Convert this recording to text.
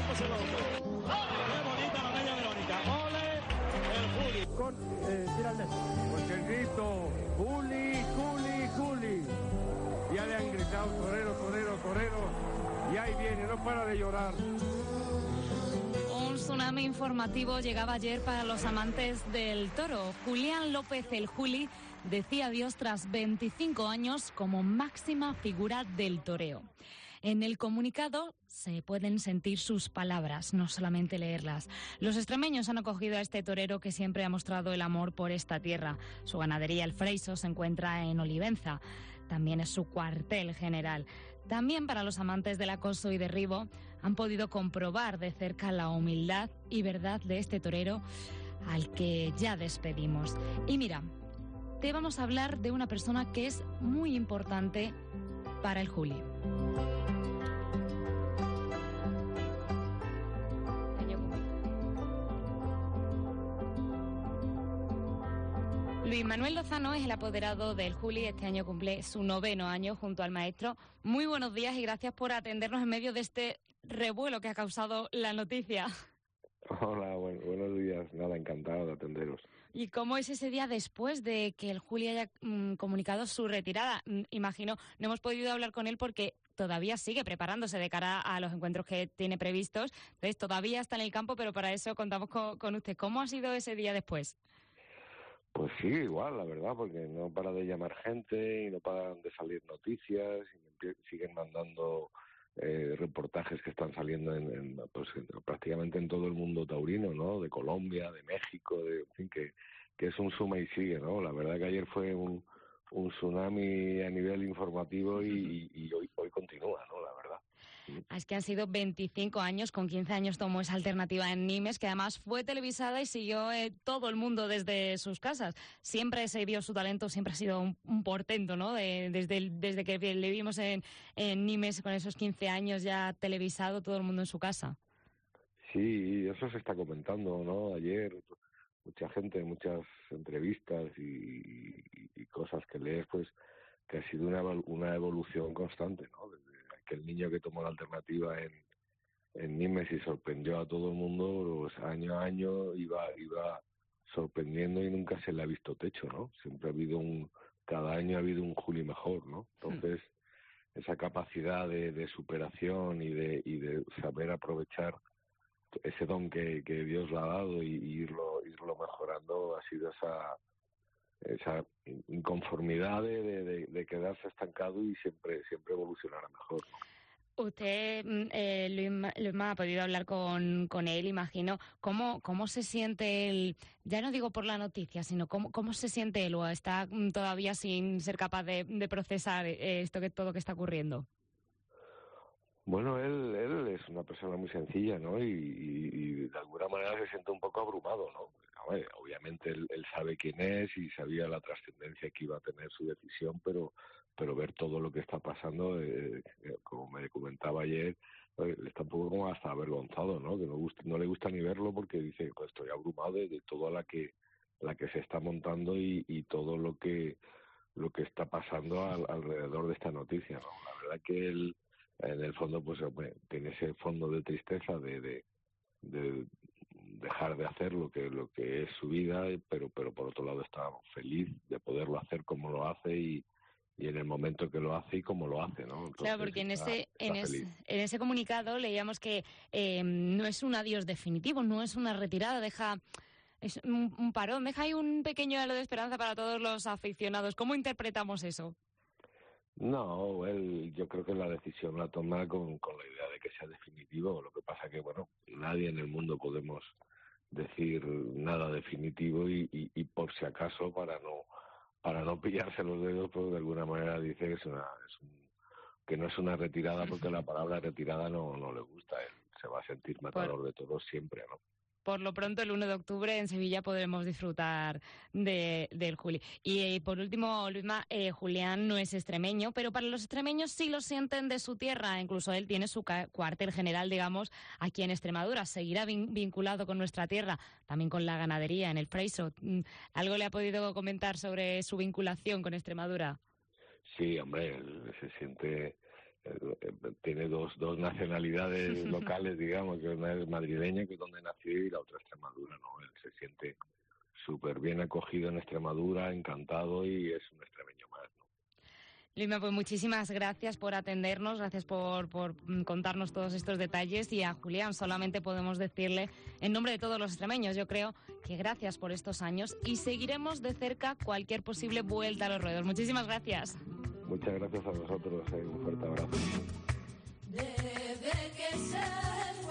comiéndose los ojos. ¡Qué bonita la media Verónica! ¡Ole el Juli! Con Giraldez. Porque el grito, Juli, Juli, Juli. Ya le han gritado, torero, torero, torero. Y ahí viene, no para de llorar. Un tsunami informativo llegaba ayer para los amantes del toro. Julián López, el Juli, decía adiós tras 25 años como máxima figura del toreo. En el comunicado se pueden sentir sus palabras, no solamente leerlas. Los extremeños han acogido a este torero que siempre ha mostrado el amor por esta tierra. Su ganadería, el Freiso, se encuentra en Olivenza. También es su cuartel general. También para los amantes del acoso y derribo han podido comprobar de cerca la humildad y verdad de este torero al que ya despedimos. Y mira, te vamos a hablar de una persona que es muy importante para el Juli. Luis Manuel Lozano es el apoderado del Juli. Este año cumple su 9º año junto al maestro. Muy buenos días y gracias por atendernos en medio de este revuelo que ha causado la noticia. Hola, buenos días. Nada, encantado de atenderos. ¿Y cómo es ese día después de que el Juli haya comunicado su retirada? Imagino, no hemos podido hablar con él porque todavía sigue preparándose de cara a los encuentros que tiene previstos. Entonces, todavía está en el campo, pero para eso contamos con usted. ¿Cómo ha sido ese día después? Pues sí, igual, la verdad, porque no para de llamar gente y no paran de salir noticias y siguen mandando reportajes que están saliendo pues, prácticamente en todo el mundo taurino, ¿no? De Colombia, de México, en fin, que es un suma y sigue, ¿no? La verdad que ayer fue un tsunami a nivel informativo y hoy continúa, ¿no? La verdad. Es que han sido 25 años, con 15 años tomó esa alternativa en Nimes, que además fue televisada y siguió todo el mundo desde sus casas. Siempre se vio su talento, siempre ha sido un portento, ¿no? Desde que le vimos en Nimes con esos 15 años ya televisado, todo el mundo en su casa. Sí, eso se está comentando, ¿no? Ayer mucha gente, muchas entrevistas y cosas que lees, pues que ha sido una evolución constante, ¿no? Desde aquel niño que tomó la alternativa en Nimes y sorprendió a todo el mundo, pues año a año iba sorprendiendo y nunca se le ha visto techo, ¿no? Siempre cada año ha habido un Juli mejor, ¿no? Entonces, esa capacidad de superación y de saber aprovechar ese don que Dios le ha dado y irlo mejorando ha sido esa inconformidad de quedarse estancado y siempre evolucionar a mejor, ¿no? Usted, Luis, ha podido hablar con él, imagino. ¿Cómo se siente él? Ya no digo por la noticia, sino cómo se siente él, o está todavía sin ser capaz de procesar todo que está ocurriendo. Bueno, él es una persona muy sencilla, ¿no? Y de alguna manera se siente un poco abrumado, ¿no? A ver, obviamente él sabe quién es y sabía la trascendencia que iba a tener su decisión, pero ver todo lo que está pasando, como me comentaba ayer, está un poco como hasta avergonzado, ¿no? Que no le gusta ni verlo porque dice, pues estoy abrumado de toda la que se está montando y todo lo que está pasando alrededor de esta noticia, ¿no? La verdad que él, en el fondo, pues tiene ese fondo de tristeza de dejar de hacer lo que es su vida, pero por otro lado está feliz de poderlo hacer como lo hace y en el momento que lo hace y como lo hace, ¿no? Entonces, claro, porque en ese comunicado leíamos que no es un adiós definitivo, no es una retirada, es un parón, deja ahí un pequeño halo de esperanza para todos los aficionados. ¿Cómo interpretamos eso? No, yo creo que la decisión la toma con la idea de que sea definitivo. Lo que pasa que, bueno, nadie en el mundo podemos decir nada definitivo y por si acaso, para no pillarse los dedos, pues de alguna manera dice que no es una retirada, porque la palabra retirada no le gusta. Él se va a sentir matador de todos siempre, ¿no? Por lo pronto, el 1 de octubre en Sevilla podremos disfrutar del Juli. Y por último, Luisma, Julián no es extremeño, pero para los extremeños sí lo sienten de su tierra. Incluso él tiene su cuartel general, digamos, aquí en Extremadura. Seguirá vinculado con nuestra tierra, también con la ganadería en el Freiso. ¿Algo le ha podido comentar sobre su vinculación con Extremadura? Sí, hombre, él se siente tiene dos nacionalidades locales, digamos, que una es madrileña, que es donde nació, y la otra Extremadura, ¿no? Él se siente súper bien acogido en Extremadura, encantado, y es un extremeño más, ¿no? Luisma, pues muchísimas gracias por atendernos, gracias por contarnos todos estos detalles, y a Julián solamente podemos decirle, en nombre de todos los extremeños, yo creo, que gracias por estos años, y seguiremos de cerca cualquier posible vuelta a los ruedos. Muchísimas gracias. Muchas gracias a vosotros, un fuerte abrazo. Debe que ser